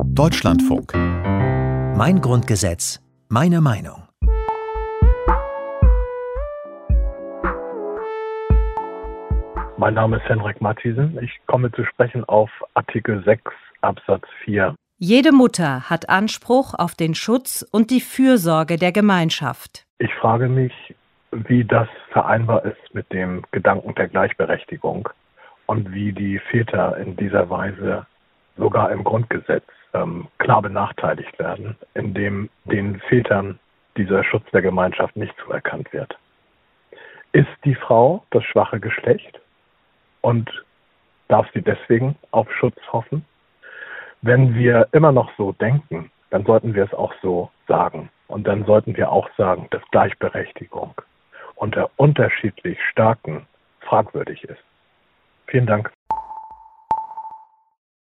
Deutschlandfunk. Mein Grundgesetz, meine Meinung. Mein Name ist Henrik Matthiesen. Ich komme zu sprechen auf Artikel 6 Absatz 4. Jede Mutter hat Anspruch auf den Schutz und die Fürsorge der Gemeinschaft. Ich frage mich, wie das vereinbar ist mit dem Gedanken der Gleichberechtigung und wie die Väter in dieser Weise sogar im Grundgesetz klar benachteiligt werden, indem den Vätern dieser Schutz der Gemeinschaft nicht zuerkannt wird. Ist die Frau das schwache Geschlecht und darf sie deswegen auf Schutz hoffen? Wenn wir immer noch so denken, dann sollten wir es auch so sagen. Und dann sollten wir auch sagen, dass Gleichberechtigung unter unterschiedlich Starken fragwürdig ist. Vielen Dank.